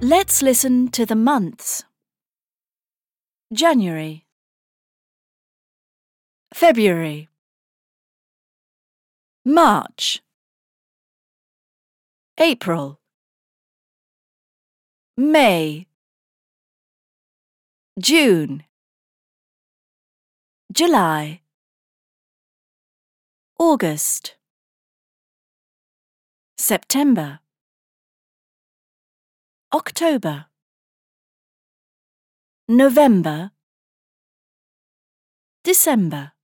Let's listen to the months. January, February, March, April, May, June, July, August, September, October, November, December.